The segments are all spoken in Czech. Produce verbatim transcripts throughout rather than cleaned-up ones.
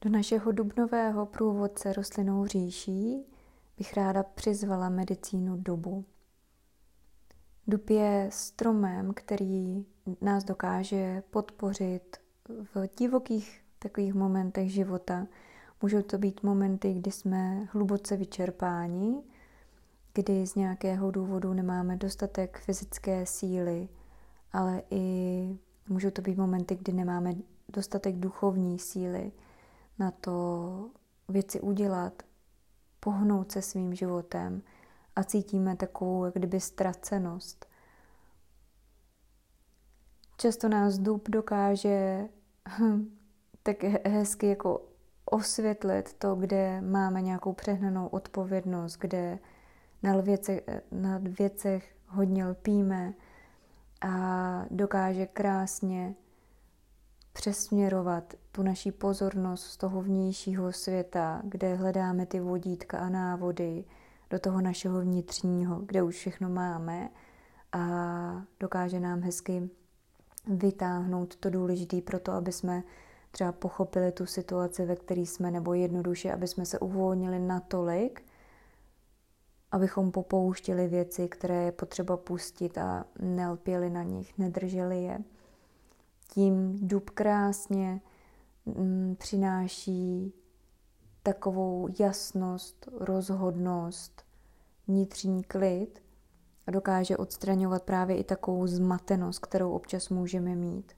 Do našeho dubnového průvodce rostlinnou říší bych ráda přizvala medicínu dubu. Dub je stromem, který nás dokáže podpořit v divokých takových momentech života. Můžou to být momenty, kdy jsme hluboce vyčerpáni, kdy z nějakého důvodu nemáme dostatek fyzické síly, ale i můžou to být momenty, kdy nemáme dostatek duchovní síly na to věci udělat, pohnout se svým životem a cítíme takovou jak kdyby ztracenost. Často nás dub dokáže hm, tak hezky jako osvětlit to, kde máme nějakou přehnanou odpovědnost, kde na věcech, na věcech hodně lpíme a dokáže krásně přesměrovat tu naší pozornost z toho vnějšího světa, kde hledáme ty vodítka a návody, do toho našeho vnitřního, kde už všechno máme a dokáže nám hezky vytáhnout to důležité pro to, aby jsme třeba pochopili tu situaci, ve které jsme, nebo jednoduše, aby jsme se uvolnili natolik, abychom popouštěli věci, které je potřeba pustit a nelpěli na nich, nedrželi je. Tím dub krásně mm, přináší takovou jasnost, rozhodnost, vnitřní klid a dokáže odstraňovat právě i takovou zmatenost, kterou občas můžeme mít.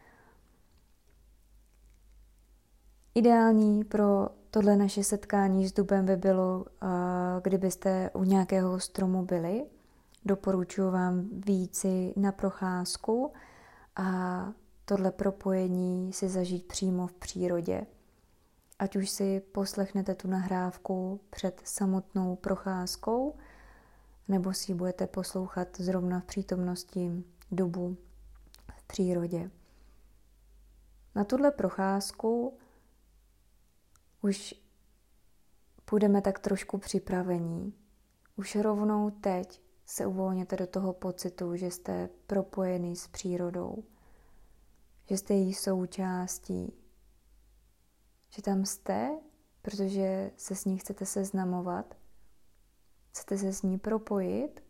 Ideální pro tohle naše setkání s dubem by bylo, kdybyste u nějakého stromu byli. Doporučuji vám víc na procházku a tohle propojení si zažít přímo v přírodě. Ať už si poslechnete tu nahrávku před samotnou procházkou, nebo si ji budete poslouchat zrovna v přítomnosti dubu v přírodě. Na tuhle procházku už budeme tak trošku připravení. Už rovnou teď se uvolněte do toho pocitu, že jste propojený s přírodou, že jste její součástí, že tam jste, protože se s ní chcete seznamovat, chcete se s ní propojit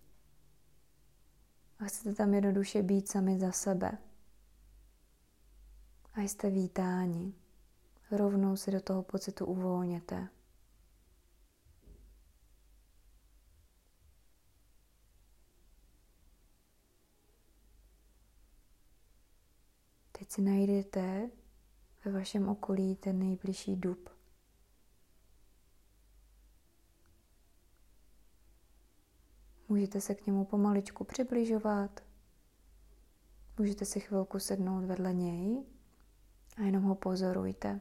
a chcete tam jednoduše být sami za sebe. A jste vítáni. Rovnou se do toho pocitu uvolněte. Teď si najdete ve vašem okolí ten nejbližší dub. Můžete se k němu pomaličku přibližovat. Můžete si chvilku sednout vedle něj a jenom ho pozorujte.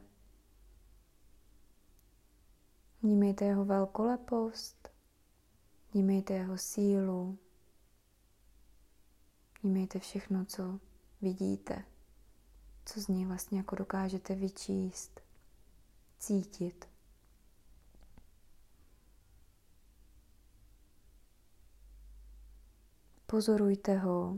Vnímejte jeho velkolepost, vnímejte jeho sílu, vnímejte všechno, co vidíte, co z něj vlastně jako dokážete vyčíst, cítit. Pozorujte ho.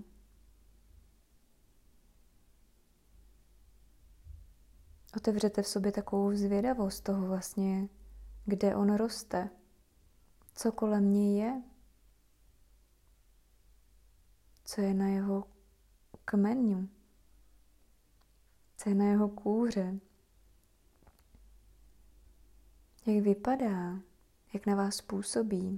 Otevřete v sobě takovou zvědavost toho vlastně, kde on roste, co kolem něj je, co je na jeho kmenu, co je na jeho kůře, jak vypadá, jak na vás působí,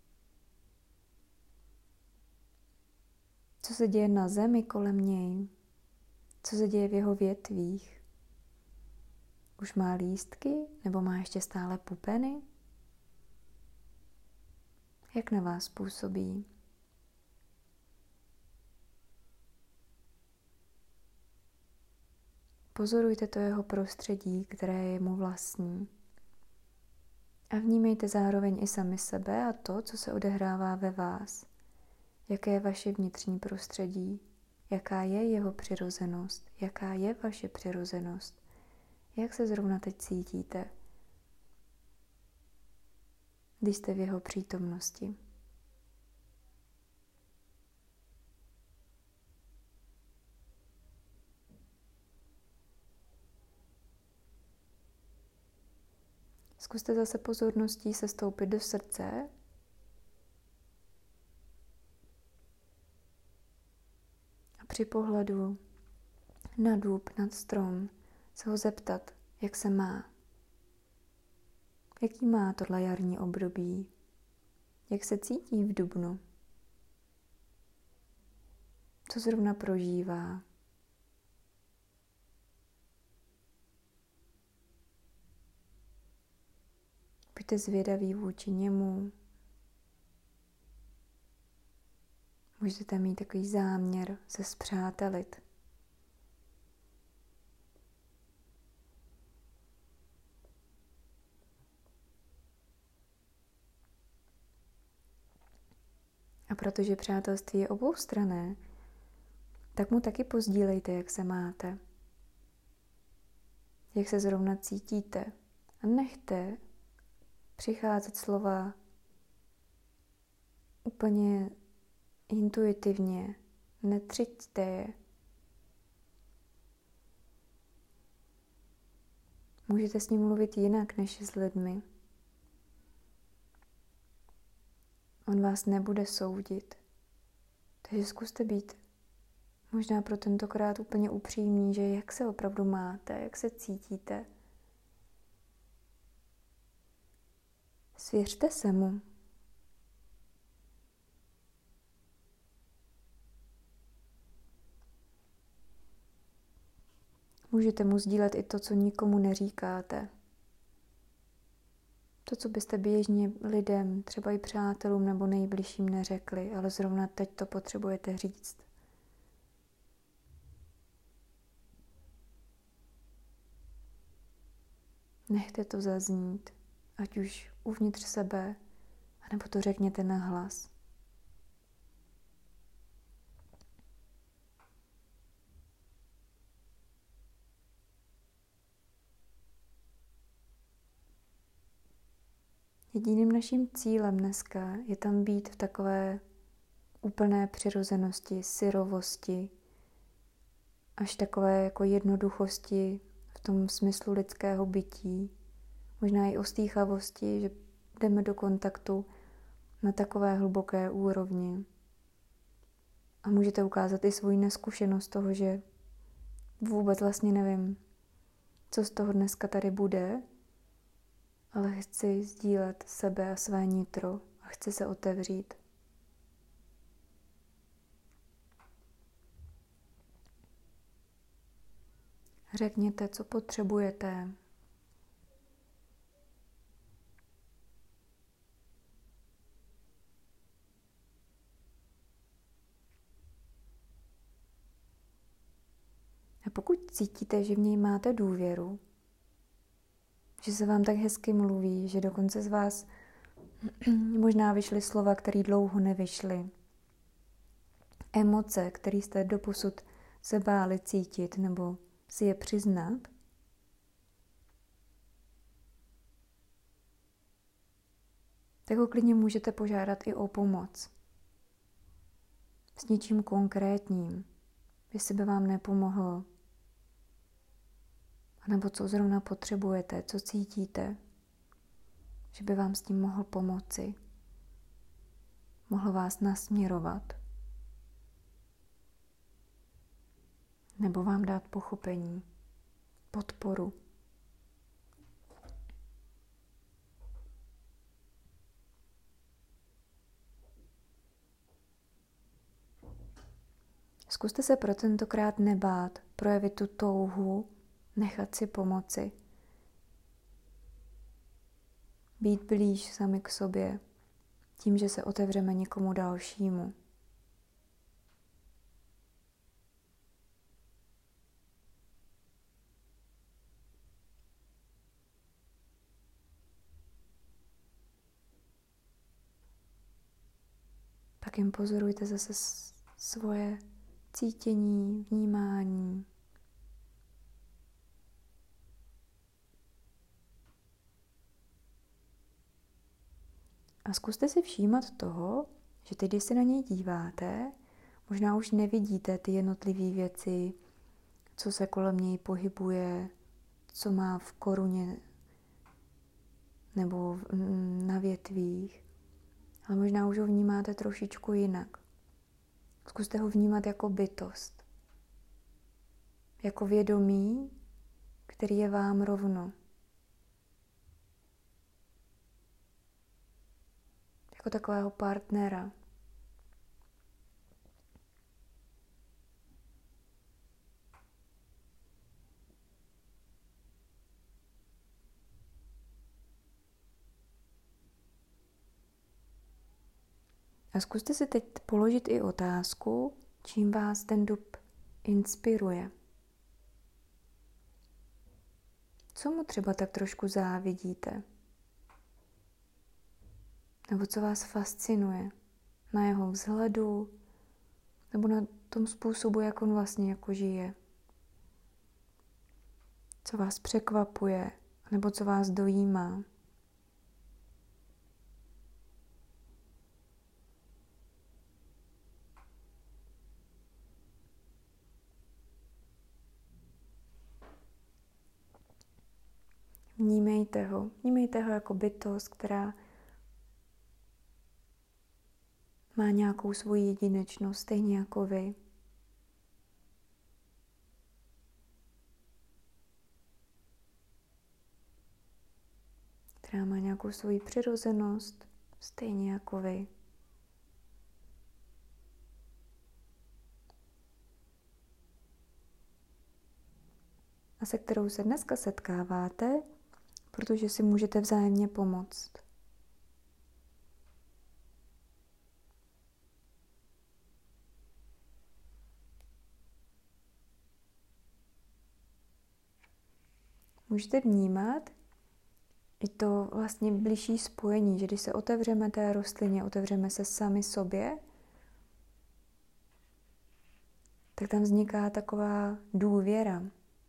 co se děje na zemi kolem něj, co se děje v jeho větvích. Už má lístky nebo má ještě stále pupeny? Jak na vás působí? Pozorujte to jeho prostředí, které je mu vlastní. A vnímejte zároveň i sami sebe a to, co se odehrává ve vás. Jaké je vaše vnitřní prostředí? Jaká je jeho přirozenost? Jaká je vaše přirozenost? Jak se zrovna teď cítíte, když jste v jeho přítomnosti? Zkuste zase pozorností se stoupit do srdce. A při pohledu na dub, nad strom, se ho zeptat, jak se má. Jaký má tohle jarní období? Jak se cítí v dubnu? Co zrovna prožívá? Buďte zvědaví vůči němu. Můžete mít takový záměr se spřátelit. A protože přátelství je oboustranné, tak mu taky pozdílejte, jak se máte. Jak se zrovna cítíte. A nechte přicházet slova úplně intuitivně. Netřiďte je. Můžete s ním mluvit jinak než s lidmi. On vás nebude soudit. Takže zkuste být možná pro tentokrát úplně upřímní, že jak se opravdu máte, jak se cítíte. Svěřte se mu. Můžete mu sdílet i to, co nikomu neříkáte. To, co byste běžně lidem, třeba i přátelům nebo nejbližším neřekli, ale zrovna teď to potřebujete říct. Nechte to zaznít, ať už uvnitř sebe, anebo to řekněte nahlas. Jediným naším cílem dneska je tam být v takové úplné přirozenosti, syrovosti, až takové jako jednoduchosti v tom smyslu lidského bytí, možná i ostýchavosti, že jdeme do kontaktu na takové hluboké úrovni. A můžete ukázat i svou neskušenost toho, že vůbec vlastně nevím, co z toho dneska tady bude, ale chci sdílet sebe a své nitro a chci se otevřít. Řekněte, co potřebujete. A pokud cítíte, že v něj máte důvěru, že se vám tak hezky mluví, že dokonce z vás možná vyšly slova, které dlouho nevyšly, emoce, které jste doposud se báli cítit nebo si je přiznat, tak ho klidně můžete požádat i o pomoc. S něčím konkrétním, jestli by vám nepomohl, nebo co zrovna potřebujete, co cítíte, že by vám s tím mohl pomoci, mohl vás nasměrovat, nebo vám dát pochopení, podporu. Zkuste se pro tentokrát nebát projevit tu touhu, nechat si pomoci. Být blíž sami k sobě, tím, že se otevřeme někomu dalšímu. Tak jim pozorujte zase svoje cítění, vnímání. A zkuste si všímat toho, že teď, když se na něj díváte, možná už nevidíte ty jednotlivé věci, co se kolem něj pohybuje, co má v koruně nebo na větvích, ale možná už ho vnímáte trošičku jinak. Zkuste ho vnímat jako bytost, jako vědomí, který je vám rovno. Jako takového partnera. A zkuste si teď položit i otázku, čím vás ten dub inspiruje. Co mu třeba tak trošku závidíte? Nebo co vás fascinuje na jeho vzhledu, nebo na tom způsobu, jak on vlastně jako žije? Co vás překvapuje, nebo co vás dojímá? Vnímejte ho. Vnímejte ho jako bytost, která má nějakou svoji jedinečnost, stejně jako vy. Která má nějakou svoji přirozenost, stejně jako vy. A se kterou se dneska setkáváte, protože si můžete vzájemně pomoct. Můžete vnímat i to vlastně bližší spojení, že když se otevřeme té rostlině, otevřeme se sami sobě, tak tam vzniká taková důvěra,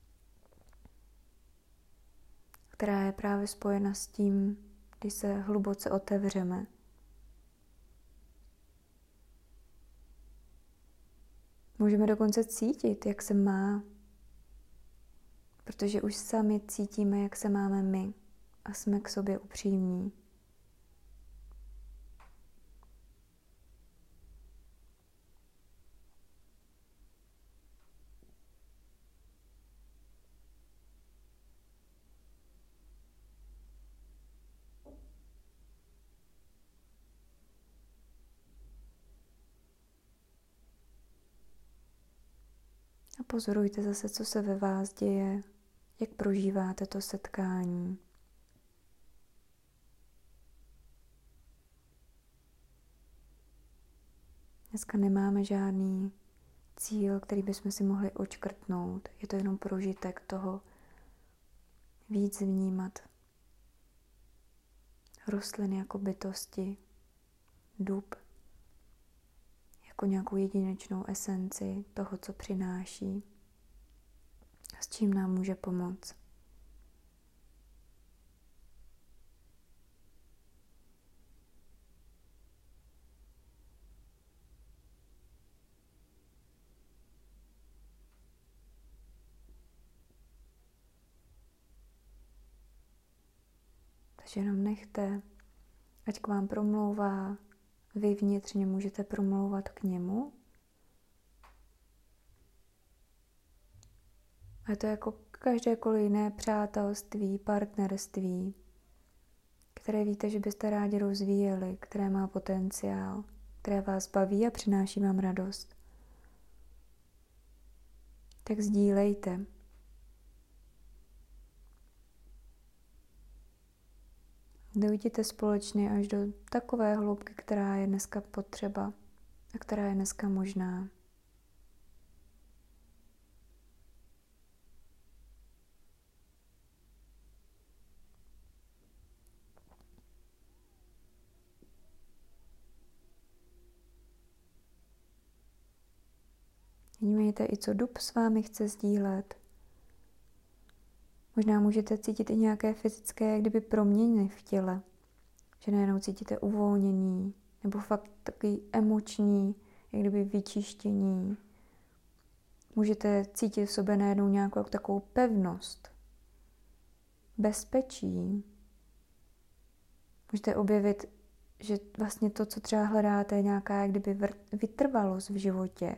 která je právě spojena s tím, když se hluboce otevřeme. Můžeme dokonce cítit, jak se má, protože už sami cítíme, jak se máme my a jsme k sobě upřímní. A pozorujte zase, co se ve vás děje, jak prožíváte to setkání. Dneska nemáme žádný cíl, který bychom si mohli odškrtnout. Je to jenom prožitek toho víc vnímat rostliny jako bytosti, dub jako nějakou jedinečnou esenci toho, co přináší a s čím nám může pomoct. Takže jenom nechte, ať k vám promlouvá, vy vnitřně můžete promlouvat k němu. A to je jako každékoliv jiné přátelství, partnerství, které víte, že byste rádi rozvíjeli, které má potenciál, které vás baví a přináší vám radost. Tak sdílejte. Dojděte společně až do takové hloubky, která je dneska potřeba a která je dneska možná. Vnímejte i, co dub s vámi chce sdílet. Možná můžete cítit i nějaké fyzické, jak kdyby proměny v těle. Že najednou cítíte uvolnění, nebo fakt takový emoční, jak kdyby vyčištění. Můžete cítit v sobě najednou nějakou takovou pevnost, bezpečí. Můžete objevit, že vlastně to, co třeba hledáte, je nějaká jak kdyby vytrvalost v životě.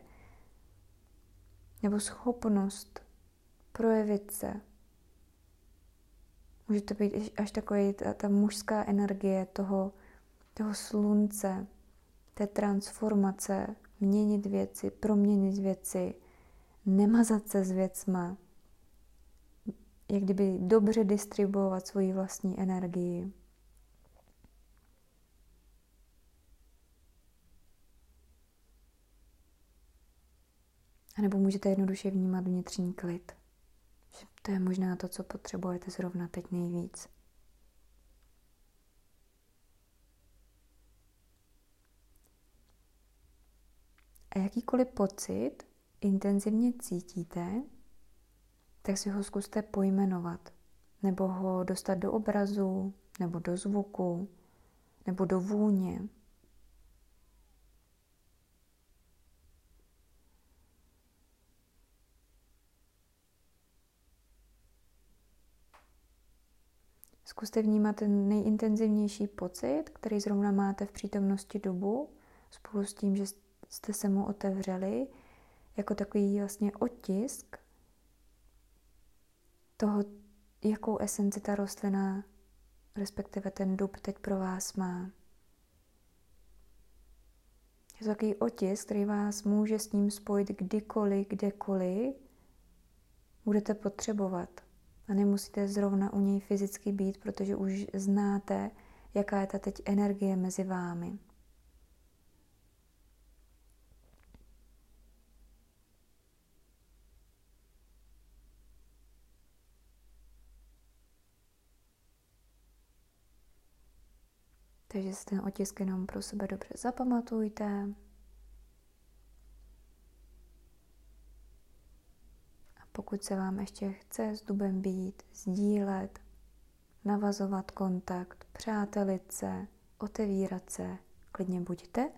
Nebo schopnost projevit se. Může to být až takový ta, ta mužská energie toho, toho slunce, té transformace, měnit věci, proměnit věci, nemazat se s věcma, jak kdyby dobře distribuovat svoji vlastní energii. A nebo můžete jednoduše vnímat vnitřní klid. Že to je možná to, co potřebujete zrovna teď nejvíc. A jakýkoliv pocit intenzivně cítíte, tak si ho zkuste pojmenovat. Nebo ho dostat do obrazu, nebo do zvuku, nebo do vůně. Zkuste vnímat ten nejintenzivnější pocit, který zrovna máte v přítomnosti dubu, spolu s tím, že jste se mu otevřeli, jako takový vlastně otisk toho, jakou esenci ta rostlina, respektive ten dub teď pro vás má. Je to takový otisk, který vás může s ním spojit kdykoliv, kdekoliv budete potřebovat. A nemusíte zrovna u něj fyzicky být, protože už znáte, jaká je ta teď energie mezi vámi. Takže si ten otisk jenom pro sebe dobře zapamatujte. A pokud se vám ještě chce s dubem být, sdílet, navazovat kontakt, přátelit se, otevírat se, klidně buďte.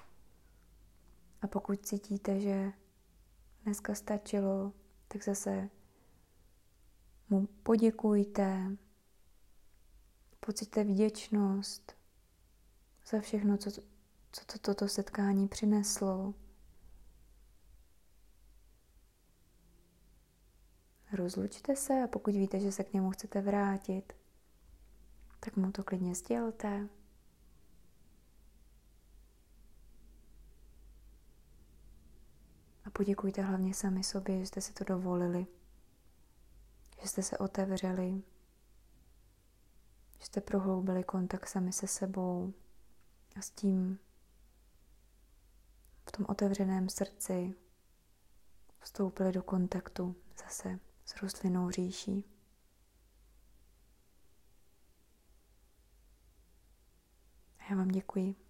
A pokud cítíte, že dneska stačilo, tak zase mu poděkujte, pociťte vděčnost za všechno, co, co to, toto setkání přineslo. Rozlučte se a pokud víte, že se k němu chcete vrátit, tak mu to klidně sdělte. A poděkujte hlavně sami sobě, že jste si to dovolili, že jste se otevřeli, že jste prohloubili kontakt sami se sebou a s tím v tom otevřeném srdci vstoupili do kontaktu zase s rostlinnou říší. A já vám děkuji.